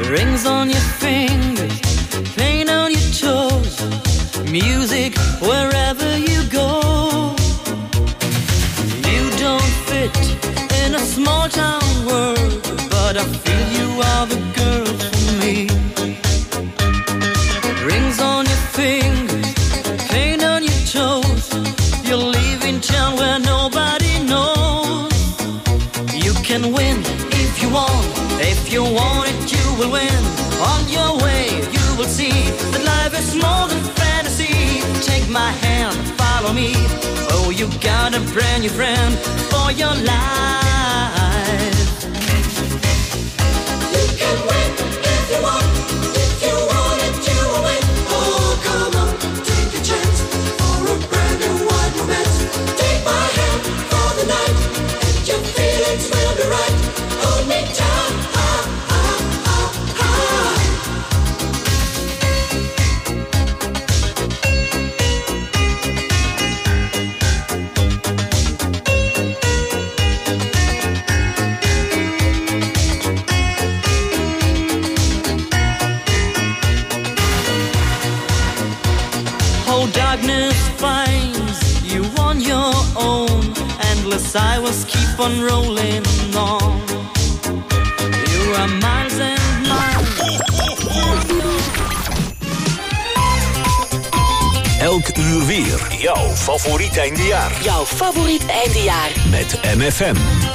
Rings on your fingers, paint on your toes, music wherever you go. You don't fit in a small town world, but I feel you are the girl for me. Rings on your fingers, paint on your toes, you're leaving town where nobody knows. You can win if you want it, you will win. On your way, you will see that life is more than fantasy. Take my hand, follow me. Oh, you got a brand new friend for your life. You can win if you want it, you will win. Oh, come on, take a chance for a brand new wide romance. Take my hand for the night, and your feelings will be right. Hold me tight. Darkness finds you on your own. Endless hours keep on rolling on. You are miles and miles. Elk uur weer. Jouw favoriet eindejaar. Jouw favoriet eindejaar. Met MFM.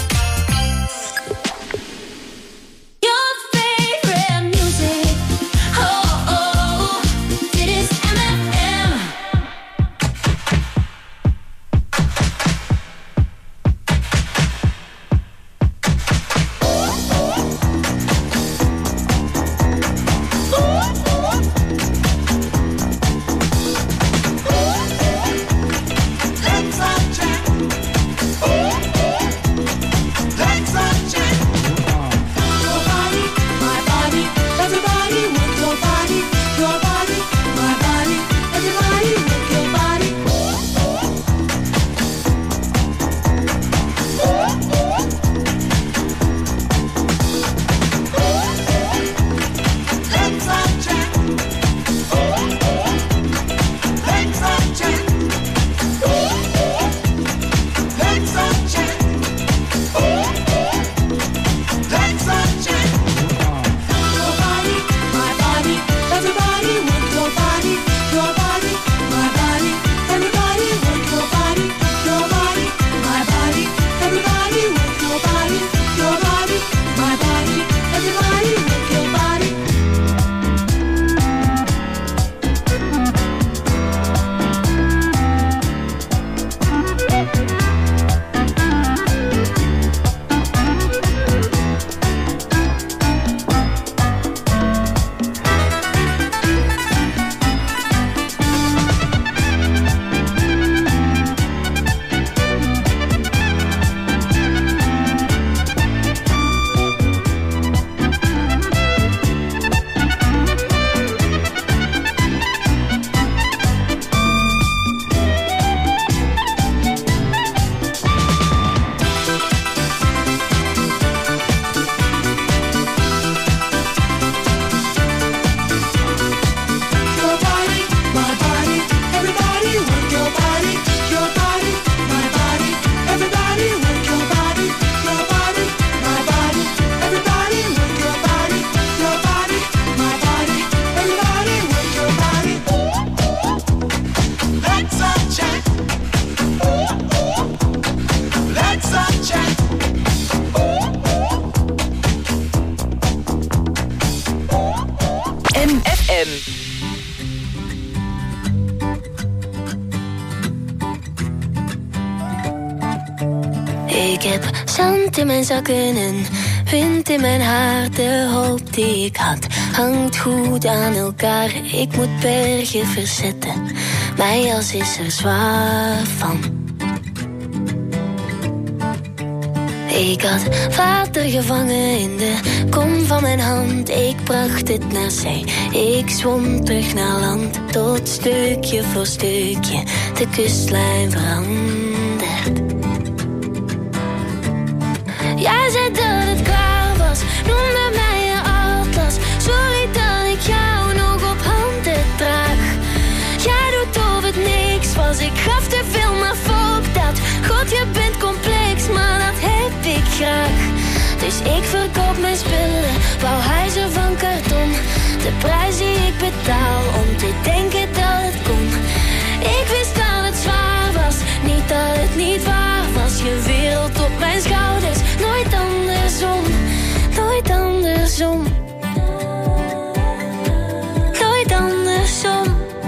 Ik heb zand in mijn zakken en wind in mijn haar. De hoop die ik had hangt goed aan elkaar. Ik moet bergen verzetten, mijn jas is er zwaar van. Ik had water gevangen in de kom van mijn hand. Ik bracht het naar zee, ik zwom terug naar land. Tot stukje voor stukje de kustlijn verandert. Jij zei dat het klaar was, noemde mij je atlas. ik verkoop mijn spullen, wou hij ze van karton. De prijs die ik betaal om te denken dat het kon. Ik wist dat het zwaar was, niet dat het niet waar was. Je wereld op mijn schouders, nooit andersom, nooit andersom. Nooit andersom.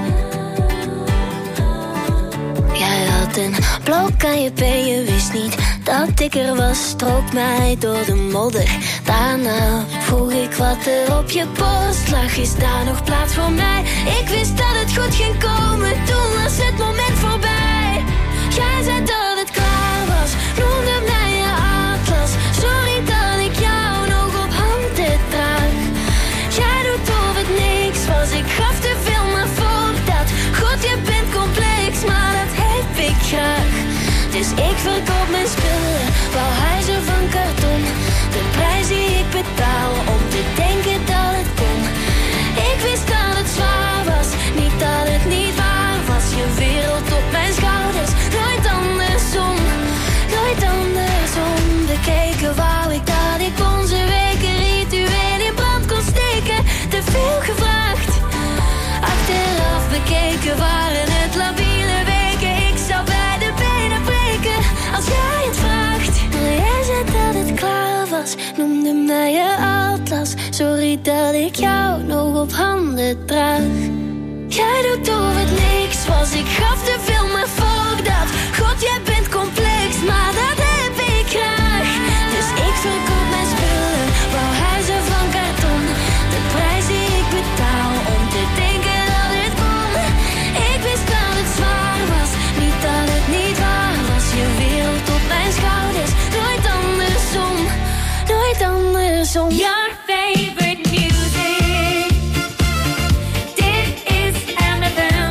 Jij had een blok aan je been, je wist niet dat ik er was. Strook mij door de modder. Daarna vroeg ik wat er op je borst lag. Is daar nog plaats voor mij? Ik wist dat het goed ging komen, toen was het moment voorbij. Jij zei dat het klaar was, noemde mij je atlas. Sorry dat ik jou nog op handen draag. Jij doet of het niks was, ik gaf te veel maar voor dat. God, je bent complex, maar dat heb ik graag. Dus ik verkoop mijn spullen, wou hij ze van karton. De prijs die ik betaal om te denken dat het kon. Ik wist dat het zwaar was, niet dat het niet waar was. Je wereld op mijn schouders, nooit andersom, nooit andersom. Bekeken wou ik dat ik onze weken ritueel in brand kon steken. Te veel gevraagd, achteraf bekeken waren het labiele weken. Ik zou bij de benen breken als jij het vraagt. Maar jij zei dat het klaar was, noemde mij je atlas. Sorry dat ik jou nog op handen draag. Jij doet of het niks was, ik gaf te veel maar voor dat. God, jij bent complex, maar dat heb ik graag. Dus ik verkoop mijn spullen, wou hij ze van karton. De prijs die ik betaal om te denken dat het kon. Ik wist dat het zwaar was, niet dat het niet waar was. Je wereld op mijn schouders, nooit andersom, nooit andersom. Your favorite music, dit is MFM.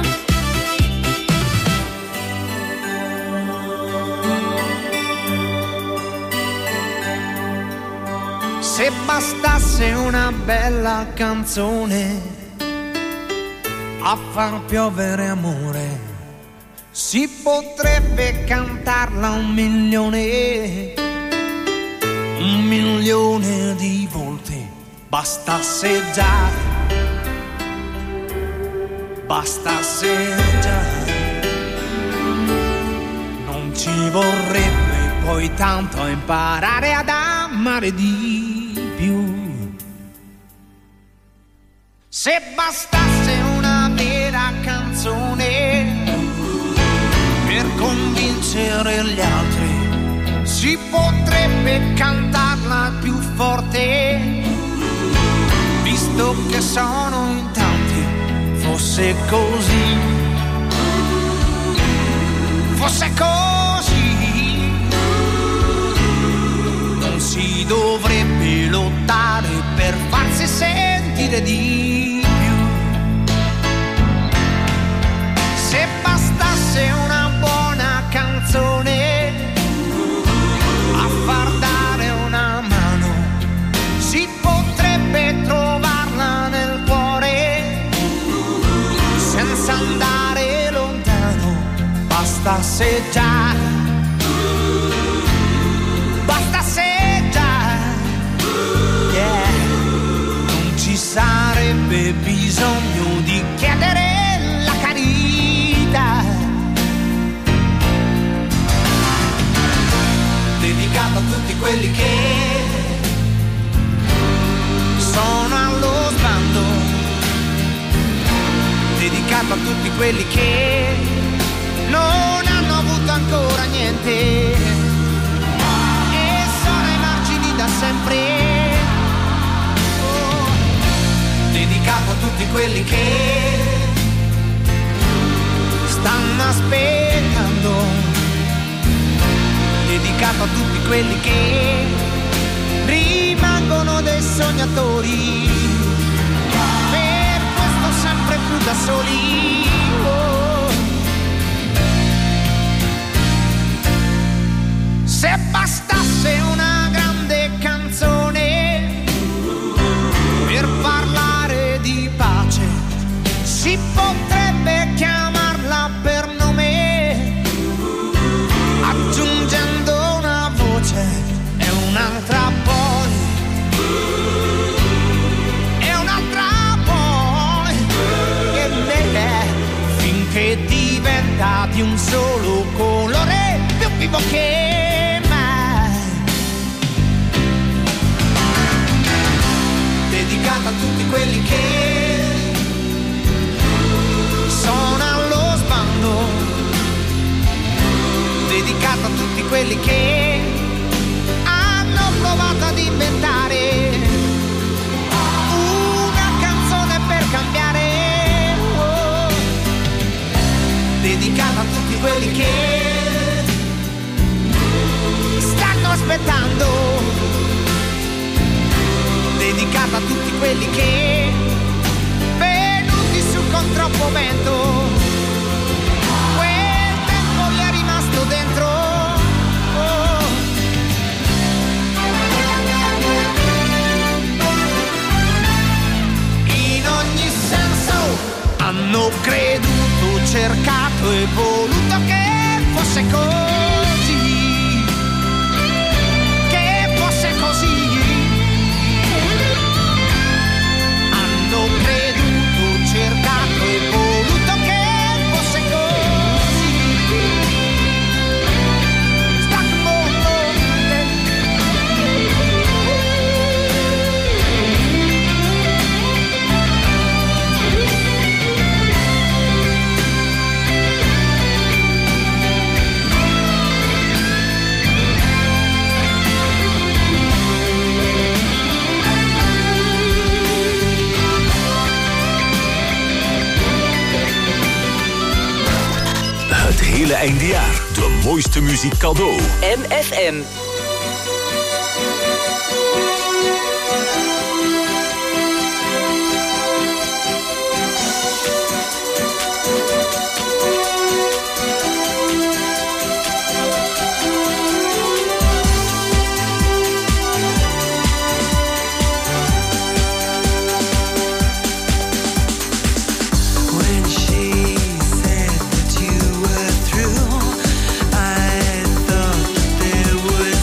Se bastasse una bella canzone a far piovere amore, si potrebbe cantarla 1.000.000 di volte. Bastasse già, non ci vorrebbe poi tanto imparare ad amare di più. Se bastasse una vera canzone per convincere gli altri, si potrebbe cantarla più forte, visto che sono in tanti. Fosse così, fosse così, non si dovrebbe lottare per farsi sentire di più. Se bastasse una buona canzone a far dare una mano, si potrebbe trovarla nel cuore senza andare lontano. Bastasse già, yeah. Non ci sarebbe bisogno di chiedere la carità. Dedicato a tutti quelli che sono allo sbando, dedicato a tutti quelli che non hanno avuto ancora niente e sono ai margini da sempre. Oh, dedicato a tutti quelli che stanno aspettando, dedicato a tutti quelli che rimangono dei sognatori, per questo sempre più da soli. Oh. Se bastasse una grande canzone per parlare di pace, si potrebbe chiamarla per nome, aggiungendo una voce e un'altra poi quelli che sono allo sbando, dedicato a tutti quelli che hanno provato ad inventare una canzone per cambiare, dedicata a tutti quelli che stanno aspettando, dedicata a tutti quelli che venuti su con troppo vento, quel tempo gli è rimasto dentro. In ogni senso hanno creduto, cercato e voluto che fosse così, che fosse così. Hanno creduto, cercato e voluto che fosse così. Het hele eindejaar. De mooiste muziek cadeau. MFM. When she said that you were through, I thought that there was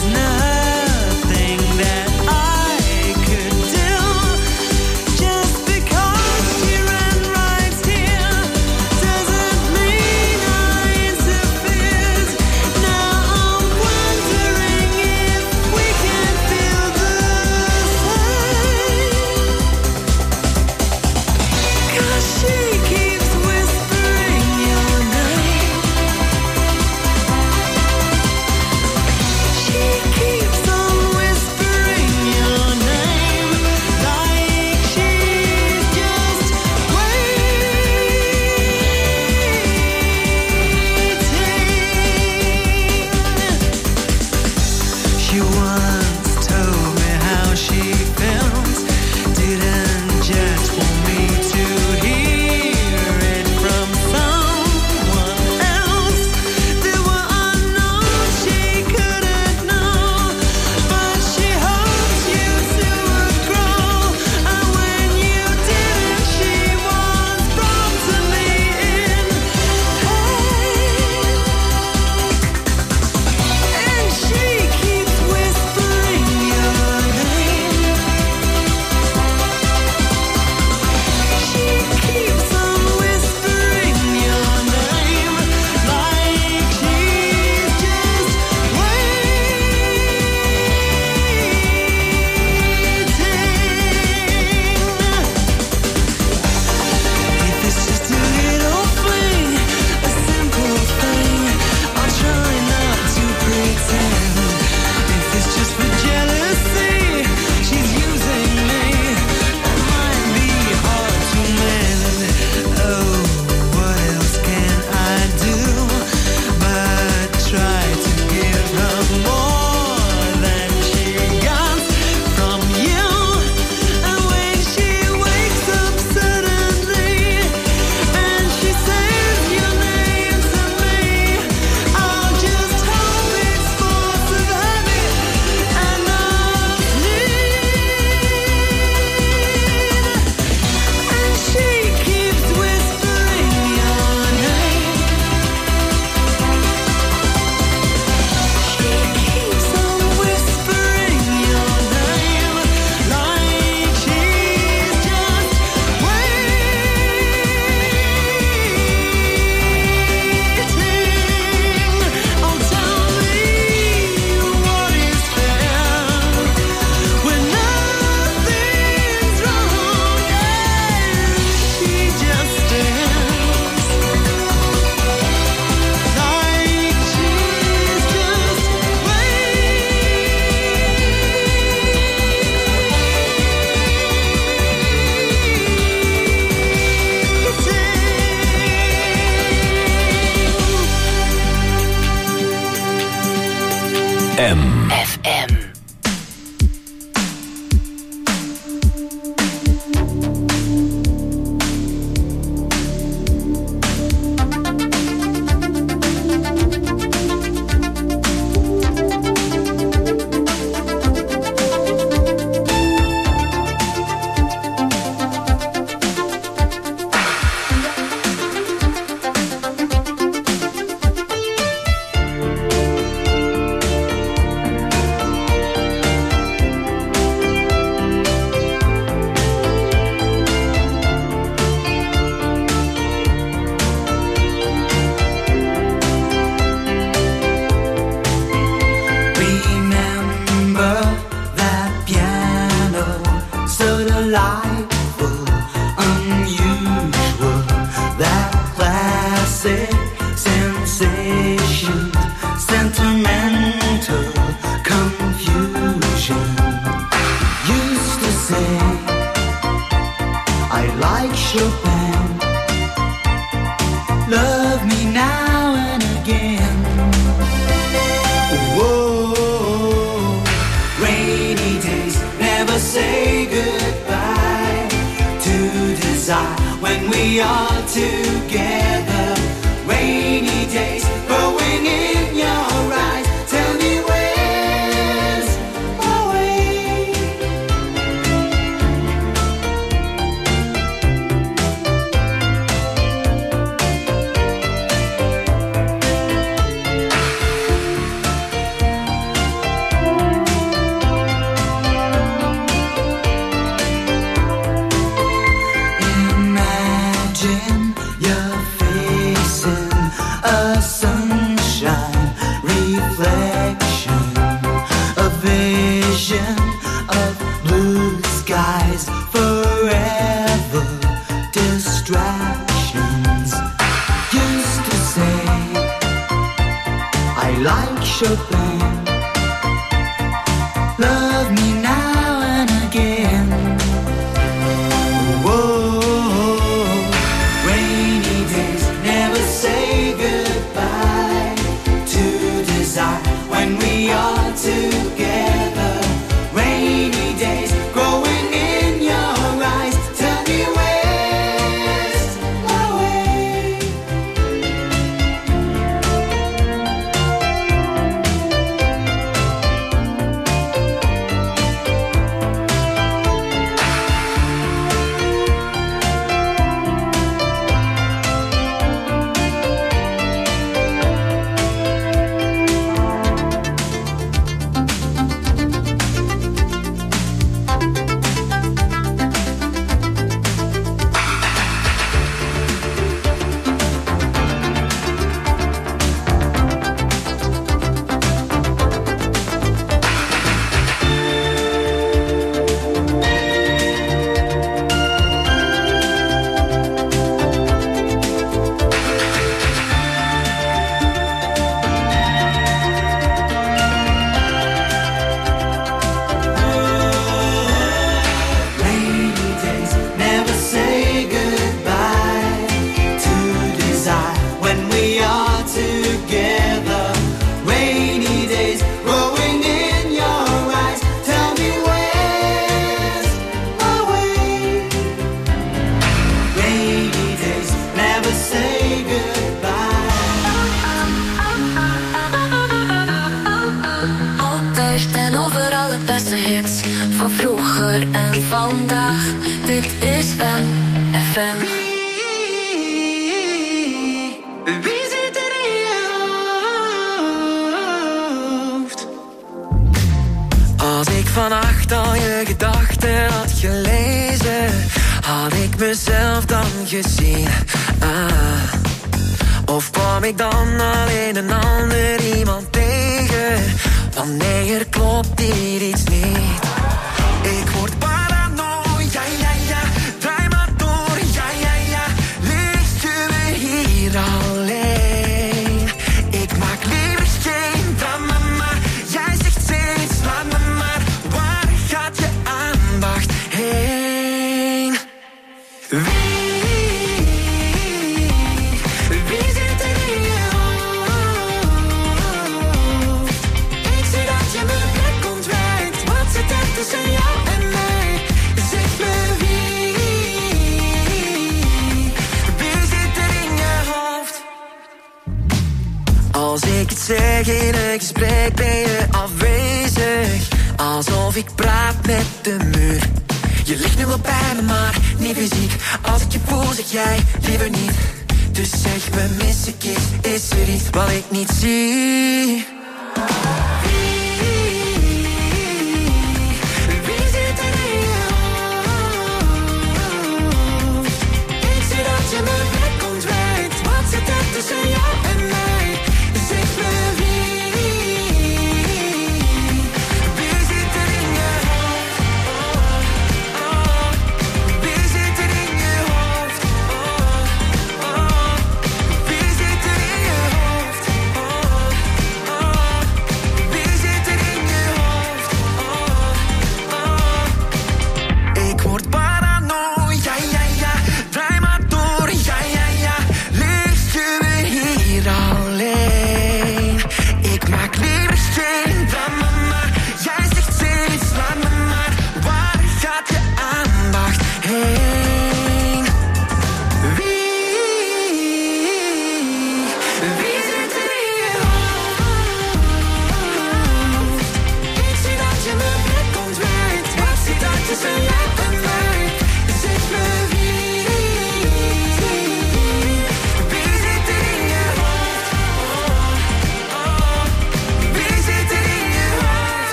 delightful, unusual, that classic sensation, sentimental confusion. Used to say I like Chopin, love me now and again. Whoa, rainy days never say goodbye to desire when we are together. Rainy days growing in your eyes. Tell me where's the way? Imagine you're facing a sunshine reflection, a vision of blue skies, forever distractions. Used to say I like Chopin, love me now and again. Whoa, rainy days never say goodbye to desire when we are together. Rainy days growing in your eyes. Tell me where's the way? Rainy days never say goodbye to desire when we are together. Rainy days growing in your eyes. Tell me where's the way? Rainy days never say goodbye. Altijd en overal het beste hits van vroeger en vandaag. Dit is FM. Wie zit er in je hoofd? Als ik vannacht al je gedachten had gelezen, had ik mezelf dan gezien. Of kwam ik dan alleen een ander iemand tegen? Want nee, er klopt hier iets niet. Ik word paranoia, ja, ja, draai maar door, ja, ja, ja. Ligt je me hier alleen? Ik maak liever geen drama, maar jij zegt steeds, laat me maar. Waar gaat je aandacht heen? Wie zit er in je hoofd? Ik zie dat je me blik ontwijkt. Wat zit er tussen jou en mij? Zeg me wie zit er in je hoofd? Als ik het zeg in een gesprek ben je afwezig. Alsof ik praat met de muur. Je ligt nu wel bij me, maar niet fysiek. Als ik je voel, zeg jij liever niet. Dus zeg me, mis ik iets? Is er iets wat ik niet zie? Wie zit er in je hoofd? Ik zie dat je me blik ontwijkt. Wat zit er tussen jou en mij? Zeg me wie zit er in je hoofd?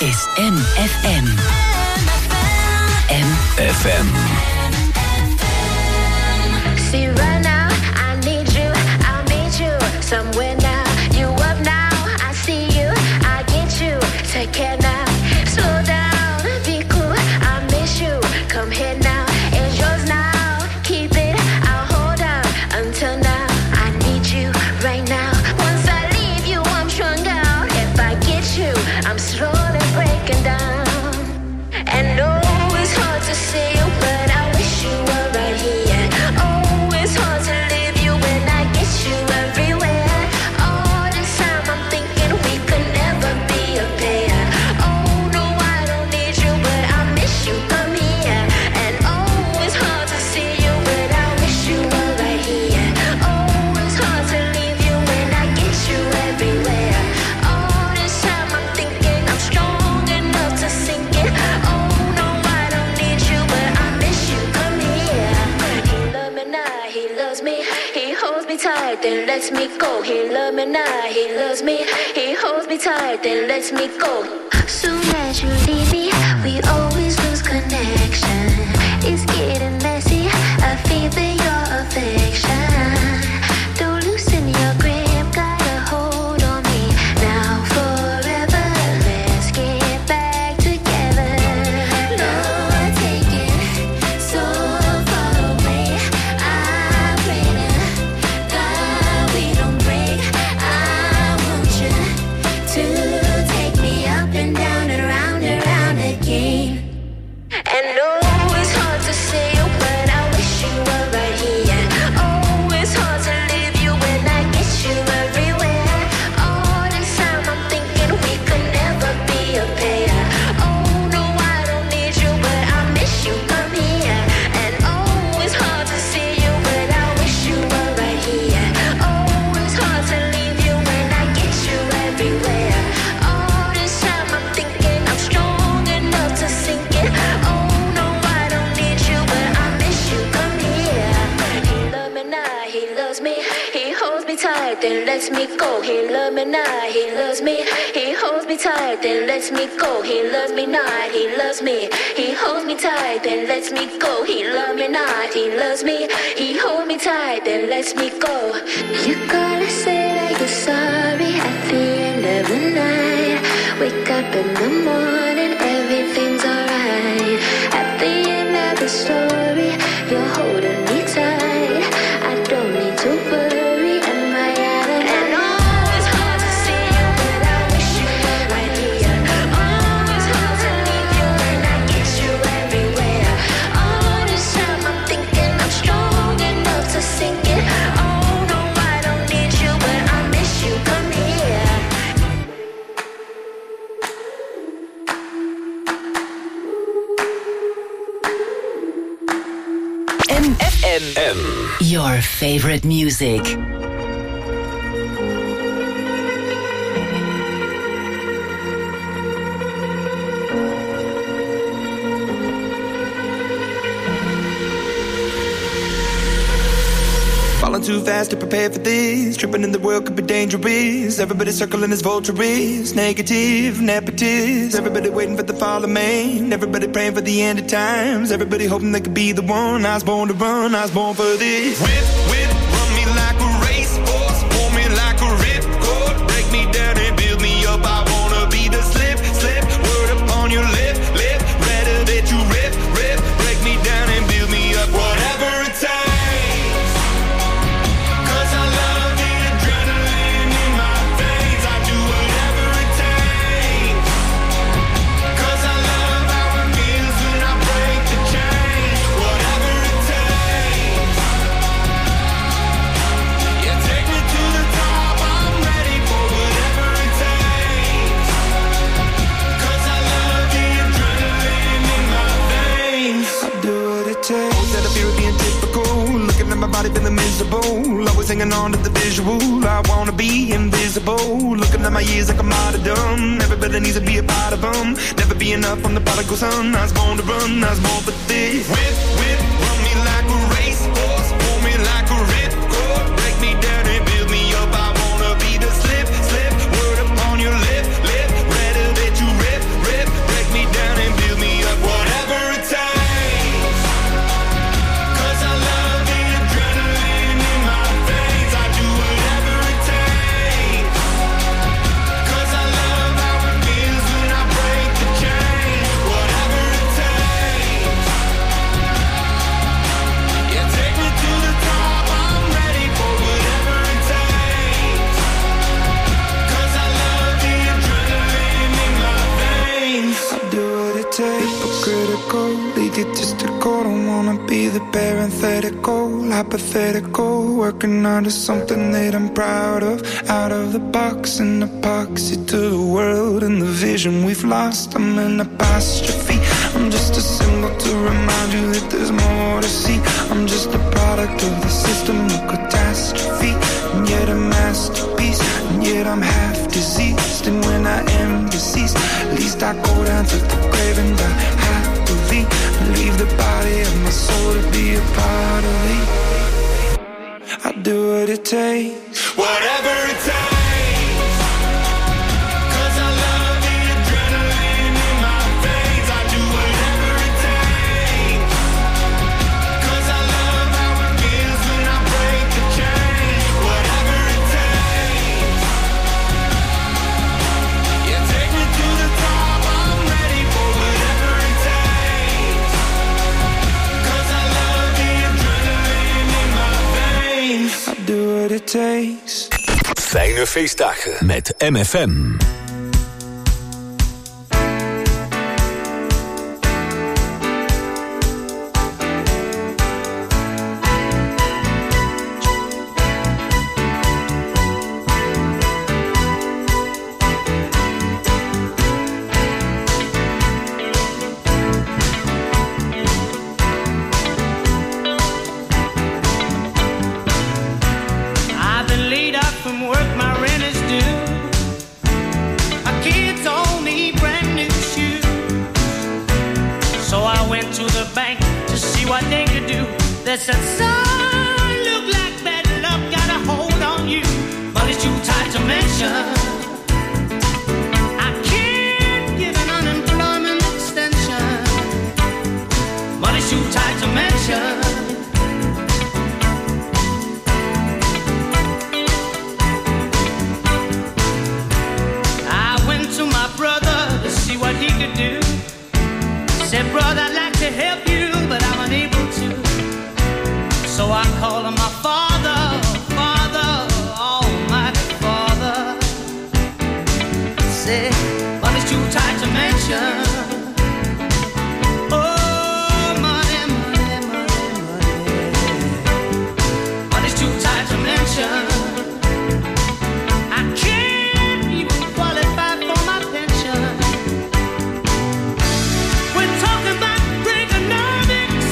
is MFM. FM. See right now, I need you, I'll meet you somewhere now. You up now, I see you, I get you. Take care now, slow down, be cool, I miss you. Come here now, it's yours now. Keep it, I'll hold on until now. I need you right now. Once I leave you, I'm stronger. If I get you, I'm slowly breaking down. And oh, it's hard to see you, but I wish you were right here. Oh, it's hard to leave you when I get you everywhere. All this time I'm thinking we could never be a pair. Oh, no, I don't need you, but I miss you, come here. And oh, it's hard to see you, but I wish you were right here. Oh, it's hard to leave you when I get you everywhere. All this time I'm thinking I'm strong enough to sink it. Oh, no, I don't need you, but I miss you, come here. He loves me now, he loves me. He holds me tight, then lets me go. He loves me now, he loves me. He holds me tight, then lets me go. Soon as you leave me, we always lose connection. It's getting messy, I fever your affection. Don't loosen your grip, got a hold on me. Now forever, let's get back together. Lord, take it so far away. I pray to God we don't break. I want you to take me up and down and round again. And oh, it's hard to see you, but I wish you were right here. Oh, it's hard to leave you when I get you everywhere. All this time I'm thinking we could never be a pair. Oh, no, I don't need you, but I miss you, come here. And oh, it's hard to see you, but I wish you were right here. Oh, it's hard to leave you when I get you everywhere. All this time I'm thinking I'm strong enough to sink it. Oh, no, I don't need you, but I miss you, come here. He loves me now, he loves me. He holds me tight, then lets me go. He loves me now, he loves me. He holds me tight, then lets me go. He loves me not, he loves me. He holds me tight, then lets me go. He loves me not, he loves me. He holds me tight, then lets me go. You gotta say that you're sorry at the end of the night. Wake up in the morning, everything's alright. At the end of the story, you're holding me tight. I don't need to worry, am I out of line? And oh, it's hard to see you, but I wish you were right here. Oh, it's hard to leave you when I get you everywhere. All this time I'm thinking I'm strong enough to sink it. Oh, no, I don't need you, but I miss you, come here. MFM. Your favorite music. Falling too fast to prepare for this. Tripping in the world could be dangerous. Everybody circling as vultures. Negative, nepotist. Everybody waiting for the fall of man. Everybody praying for the end of times. Everybody hoping they could be the one. I was born to run, I was born for this. Whip, whip, run me like a racehorse. Pull me like a ripcord. Break me down and build me up. I wanna be the slip, slip. Word upon your lip, lip. Better that you rip, rip. Break me down and build me up. Whatever it takes. My body feeling miserable, always hanging on to the visual. I wanna be invisible, looking at my years like I'm out of dumb. Everybody needs to be a part of them. Never be enough on the prodigal son. I was born to run, I was born for this. Whip, whip, run me like a racehorse. Pull me like a ripcord. Break me down and build me up. I wanna be the slip, slip. Word upon your lip, lip. Better that you rip, rip. hypocritical, egotistical. Don't wanna be the parenthetical, hypothetical, working under something that I'm proud of. Out of the box, an epoxy to the world and the vision we've lost. I'm an apostrophe. I'm just a symbol to remind you that there's more to see. I'm just a product of the system of catastrophe, and yet a masterpiece, and yet I'm half diseased. And when I am deceased, at least I go down to the grave and die happily, and leave the body of my soul to be a part of me. I do what it takes, whatever it takes. It takes. Fijne feestdagen met MFM. They said, son, look like bad luck got a hold on you, but it's too tight to mention. I can't give an unemployment extension, but it's too tight to mention. I went to my brother to see what he could do. Said, brother, I'd like to help you, but I'm unable to. So I called him my father, Father, Almighty Father. Said, but it's too tight to mention. Oh, money, money, money, money. But it's too tight to mention. I can't even qualify for my pension. We're talking about Reaganomics.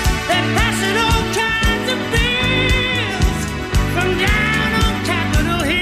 Passing all kinds of bills from down on Capitol Hill.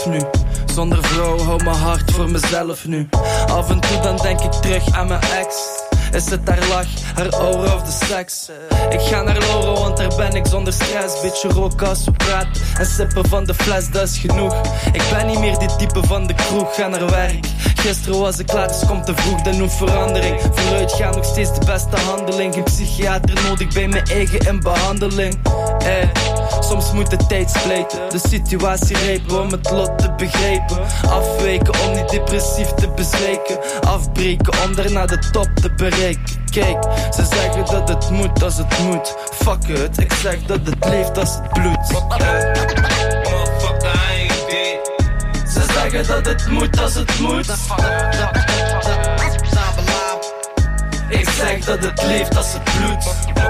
zelf nu. Zonder vrouw hou mijn hart voor mezelf nu. Af en toe dan denk ik terug aan mijn ex. Is het haar lach, haar aura of de seks? Ik ga naar Loro, want daar ben ik zonder stress. Beetje roken als we praten en sippen van de fles, dat is genoeg. Ik ben niet meer die type van de kroeg, ga naar werk. Gisteren was ik klaar, dus kom te vroeg, dan hoeft verandering. Vooruit gaan nog steeds de beste handeling. Geen psychiater nodig, bij mijn eigen in behandeling. Soms moet de tijd spleten, de situatie repen om het lot te begrijpen. Afwijken om niet depressief te bezwijken. Afbreken om daarna de top te bereiken. Kijk, ze zeggen dat het moet als het moet. Fuck it, ik zeg dat het leeft als het bloed. Ze zeggen dat het moet als het moet. Ik zeg dat het leeft als het bloed.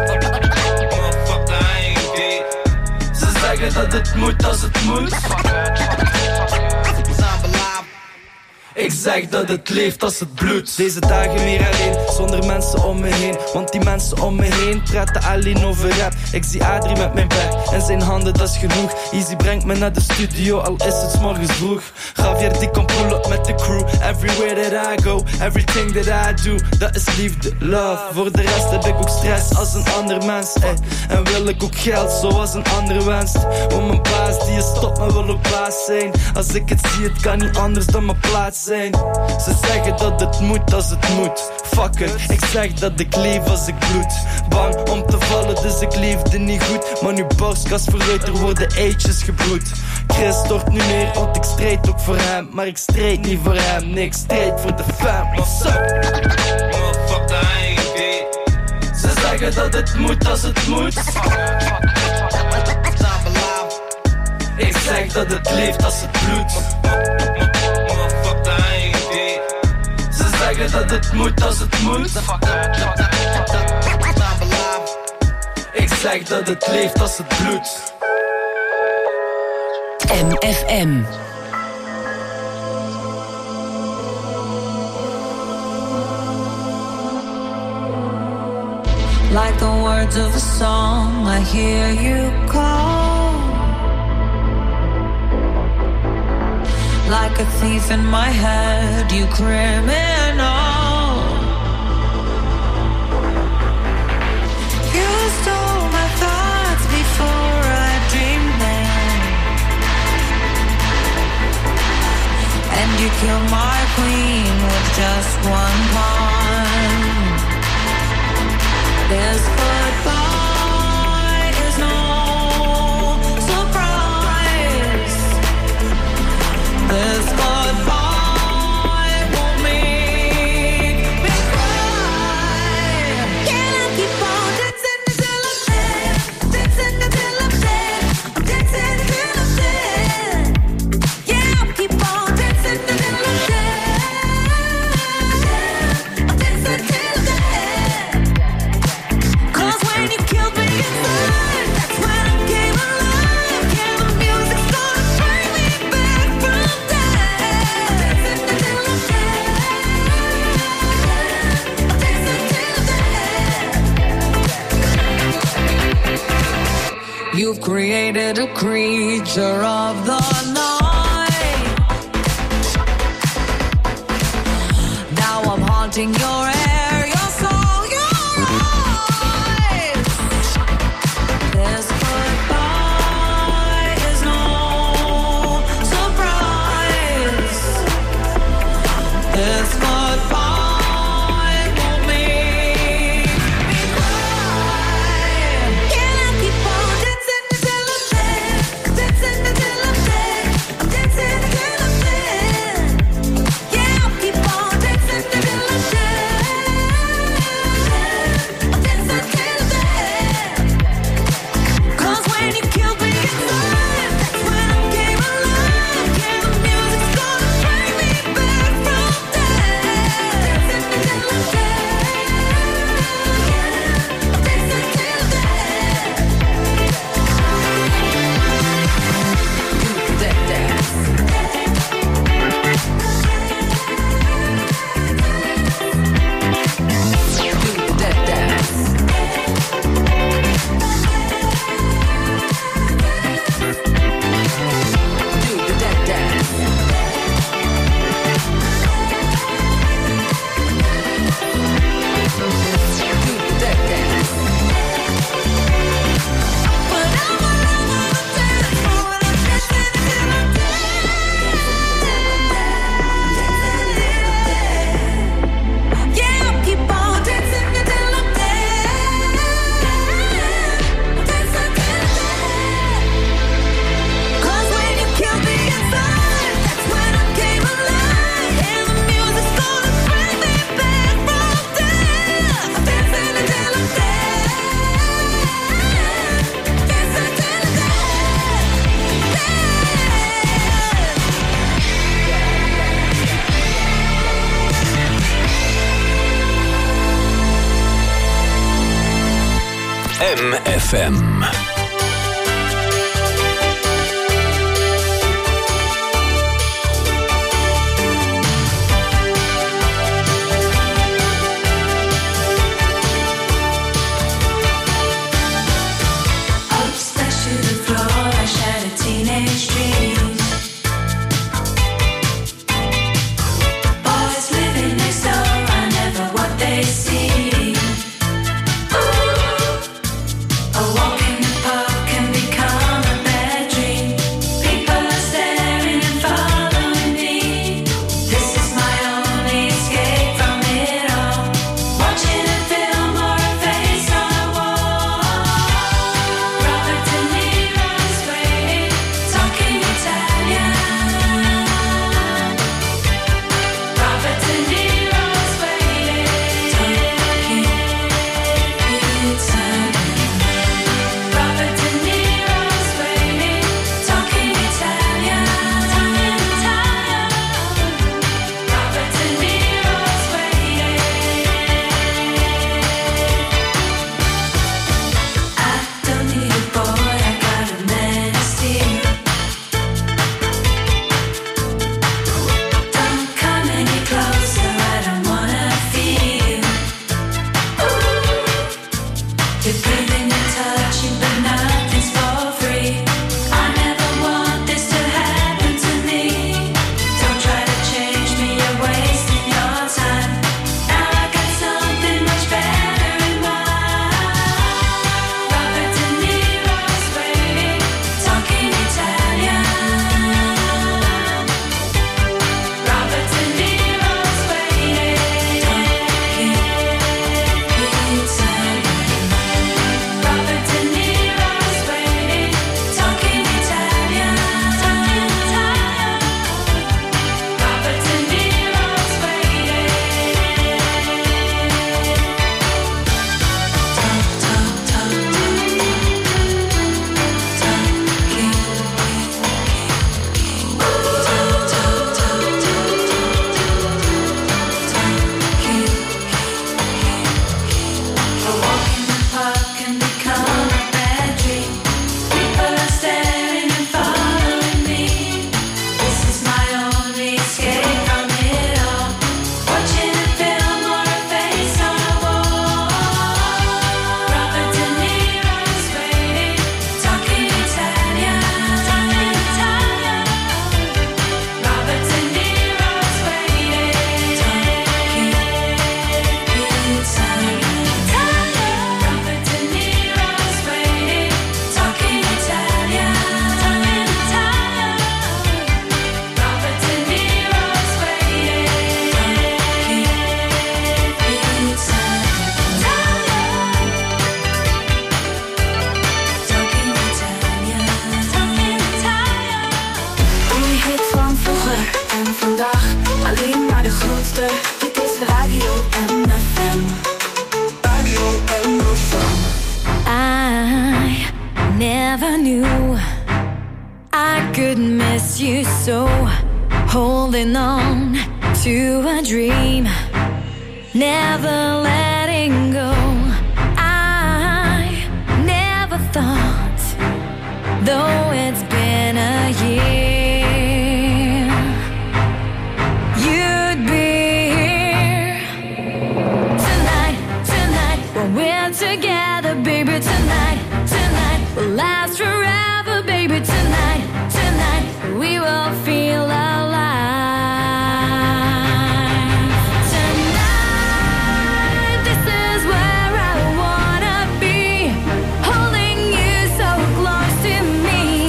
Ze zeggen dat het moet als het moet. Ik zeg dat het leeft als het bloed. Deze dagen weer alleen, zonder mensen om me heen. Want die mensen om me heen praten alleen over rap. Ik zie Adrie met mijn bek en zijn handen, dat is genoeg. Easy brengt me naar de studio, al is het 's morgens vroeg. Javier die komt pull up met de crew. Everywhere that I go, everything that I do, dat is liefde, love. Voor de rest heb ik ook stress als een ander mens, En wil ik ook geld zoals een ander wenst. Want mijn baas die is top, maar wil ook baas zijn. Als ik het zie, het kan niet anders dan mijn plaats zijn. Ze zeggen dat het moet als het moet. Fuck it, ik zeg dat ik leef als ik bloed. Bang om te vallen, dus ik leefde niet goed. Maar nu borstkas vooruit, er worden eitjes gebroed. Chris stort nu neer, want ik strijd ook voor hem. Maar ik strijd niet voor hem, nee, ik strijd voor de fam. What's up? Ze zeggen dat het moet als het moet. Ik zeg dat het leeft als het bloed. Ze zeggen dat het moet als het moet. Ik zeg dat het leeft als het bloed. MFM. Like the words of a song, I hear you call. Like a thief in my head, you criminal. You stole my thoughts before I dreamed them, and you killed my queen with just one pawn. This goodbye is no surprise. This goodbye won't make me cry. Can I keep on dancing until I'm dead? Dancing until I'm dead. I'm dancing until I'm dead. Yeah, I'll keep on dancing until I'm dead. I'm dancing until I'm dead. When you killed me inside, that's when I came alive. Yeah, the music's gonna bring me back from death. Dancing until I'm dead. Dancing until I'm dead. You've created a creature of the night. Now I'm haunting your air, your soul, your eyes. This goodbye is no surprise. This goodbye won't make me cry. Can I keep on dancing until I'm dead? Dancing until I'm dead. I'm dancing until I'm dead. Yeah, I'll keep on dancing until I'm dead. MFM. never knew I could miss you so. Holding on to a dream, never letting go. I never thought, though it's been a year, you'd be here tonight, tonight, when we're together, baby. Tonight, tonight, will last forever, baby. Tonight, tonight, we will feel alive. Tonight, this is where I wanna be, holding you so close to me.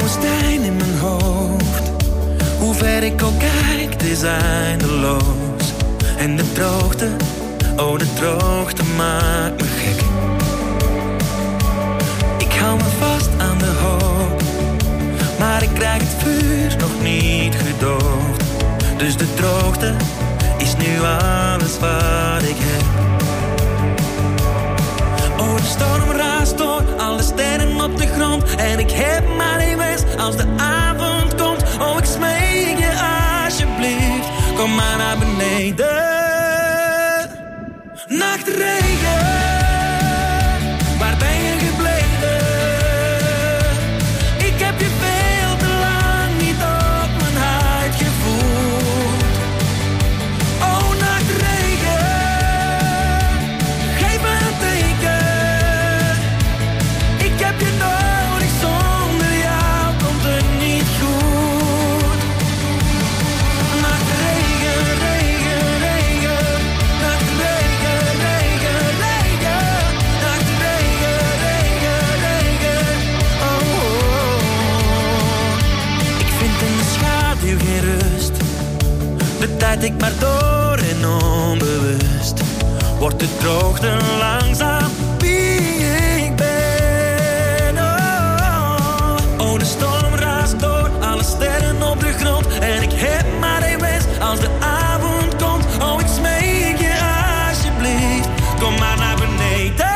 woestijn in mijn hoofd. Hoe ver ik ook kijk, het is eindeloos. En de droogte, oh de droogte maakt me gek. Ik hou me vast aan de hoop, maar ik krijg het vuur nog niet gedoofd. Dus de droogte is nu alles wat ik heb. Oh, de storm raast door, alle sterren op de grond. En ik heb maar één wens als de avond komt. Oh, ik smeek je alsjeblieft, kom maar naar beneden. Nachtregen, waar ben je gebleven? Ik heb je veel te lang niet op mijn huid gevoeld. Oh, nachtregen, geef me een teken. Ik heb je nodig, zonder jou komt het niet goed. Nachtregen, regen, regen. Nachtregen, regen, regen. Nachtregen, regen, regen. Oh, oh. Ik vind in de schaduw geen rust. De tijd ik maar door en onbewust wordt de droogte langzaam wie ik ben. Oh, oh, de storm raast door, alle sterren op de grond. En ik heb maar één wens als de avond komt. Oh, ik smeek je alsjeblieft, kom maar naar beneden.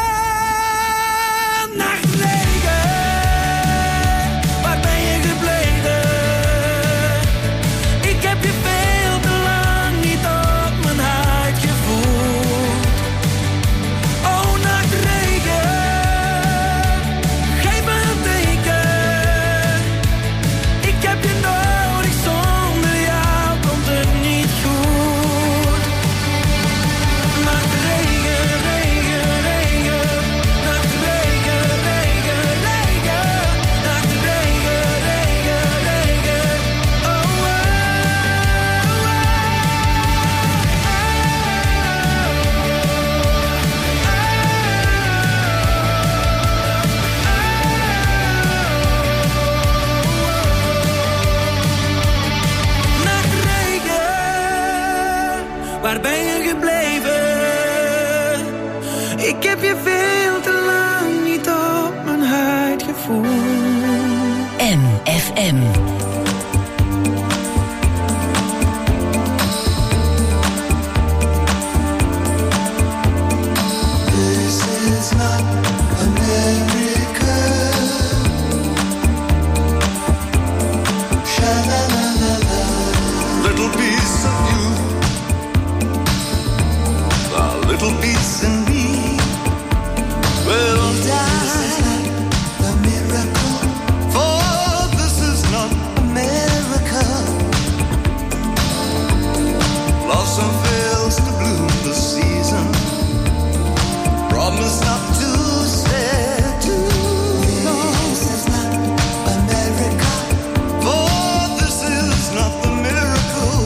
Nachtregen, waar ben je gebleven? Ik heb je veel te lang niet op mijn huid gevoeld. Oh, nachtregen, geef me een teken. Ik heb je nodig, zonder jou komt het niet goed. Nachtregen, regen, regen. Nachtregen, regen, regen. Nachtregen, regen, regen. Oh, oh, oh. Nachtregen, waar ben je gebleven? Ik heb je veel te lang niet op mijn huid gevoeld. MFM. This is not America. Sha-la-la-la-la. Little piece of you, a little piece in me will die. This is not a miracle, for this is not America. Blossom fails to bloom this season. Promise not to stay too long. This is not America, for this is not the miracle.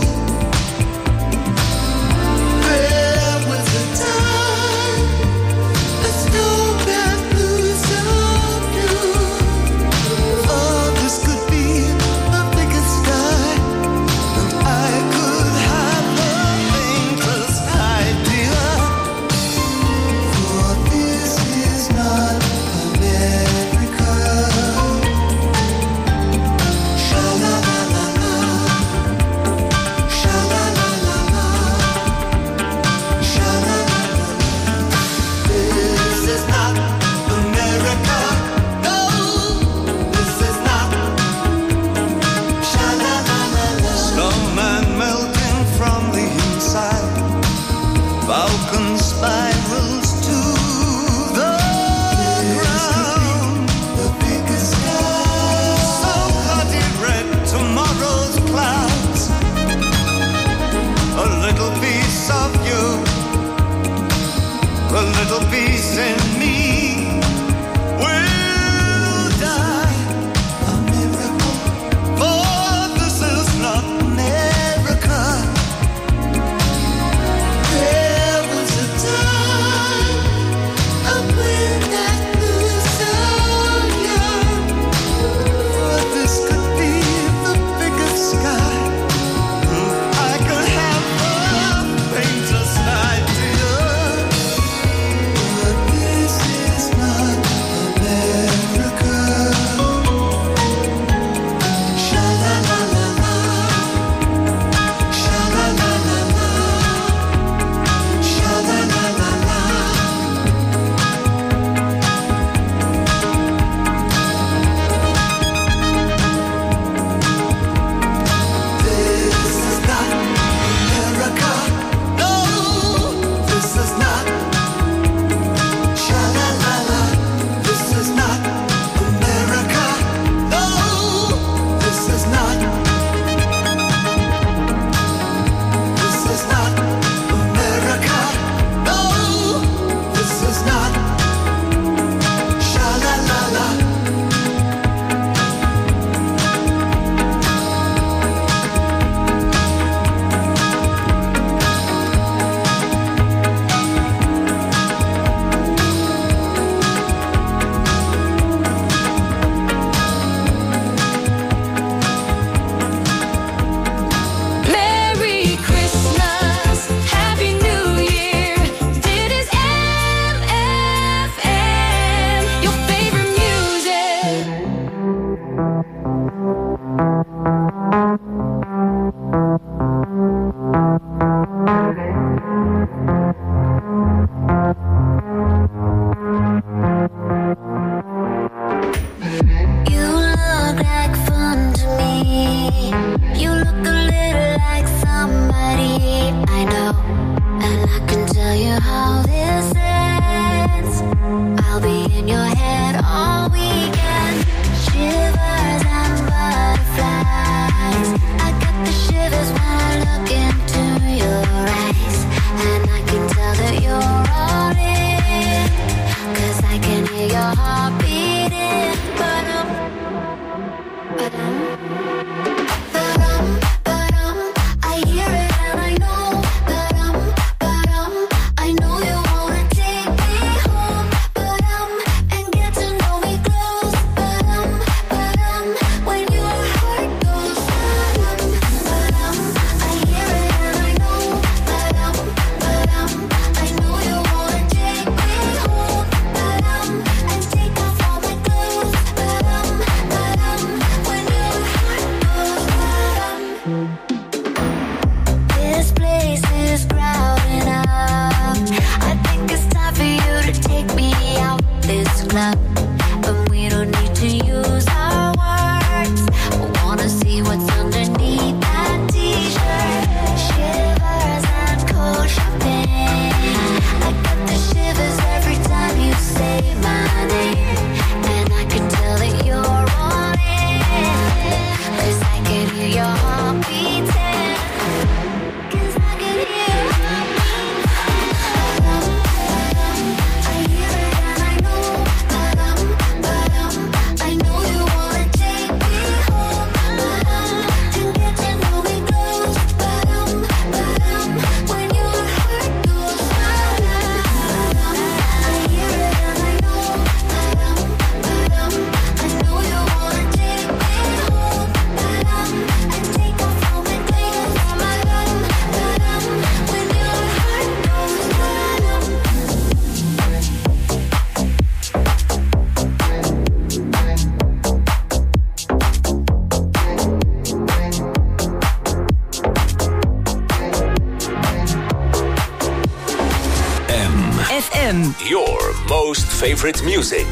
There was a time a snowman blew so blue. Oh, this could be a bigger sky, and I could have the faintest idea. For this is not America. Sha-la-la-la-la. Sha-la-la-la-la. Sha-la-la-la-la. This is not America. No, this is not. Sha-la-la-la-la. Snowman melting from the inside. Falcon spirals to the ground. The biggest sky. So bloody red, tomorrow's clouds. A little piece of you, a little piece in me will die. A miracle, for this is not America. There was a time a wind that blew so young. how this ends. I'll be in your head all weekend. Shivers and butterflies. I got the shivers when I look into your eyes. And I can tell that you're all in, 'cause I can hear your heart beating. Ba-dum, ba-dum. I hear it and I know. I know you wanna take me home. And get to know me close. When your heart goes. I hear it and I know. I know you wanna take me home. And take off all my clothes. When your heart goes. This place is crowded up. I think it's time for you to take me out this club. But we don't need to use our words. I wanna see what's underneath that t-shirt. Shivers and cold shopping. I got the shivers every time you say my name. And I can tell that you're on it, 'cause I can hear your heart beating. 'Cause I can hear your heart beating. I hear it and I know. I know you wanna take me home. And get to know me close. When your heart goes. I hear it and I know. I know you wanna take me home. And take off all my clothes. When your heart goes. FM. Your most favorite music.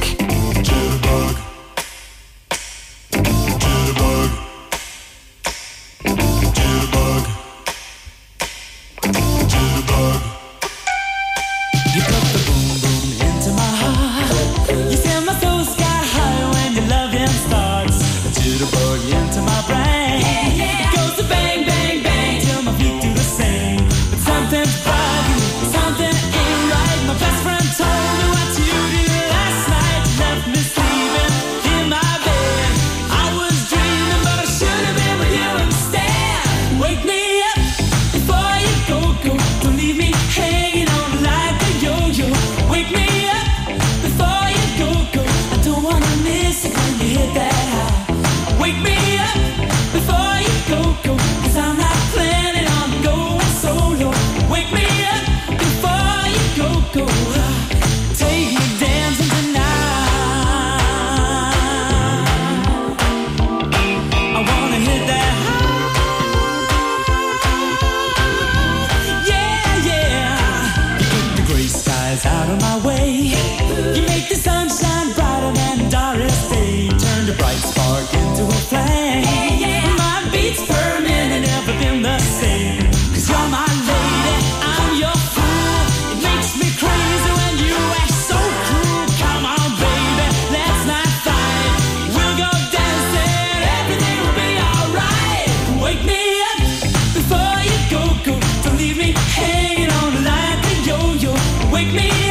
You put the boom boom into my heart. You send my soul sky high when your loving starts. A jitterbug into my brain. It goes to bang bang bang till my feet do the same. But something's bugging, something ain't right. My best friend told me what you did last night. Left me sleeping in my bed. I was dreaming, but I should have been with you instead. Wake me up before you go. Don't leave me hanging on like a yo-yo. Wake me up before you go. I don't wanna miss it when you hit that high. Wake me up before you go. 'Cause I'm not planning on going solo. Wake me up before you go. Take me dancing tonight. I wanna hit that high. Yeah, yeah. You put the gray skies out of my way. You make the sunshine brighter than Doris Day. Turn the bright spark into a flame. My beats per minute never been the same. 'Cause you're my lady, I'm your fool. It makes me crazy when you act so cruel. Come on, baby, let's not fight. We'll go dancing, everything will be alright. Wake me up before you go. Don't leave me hanging on like a yo-yo. Wake me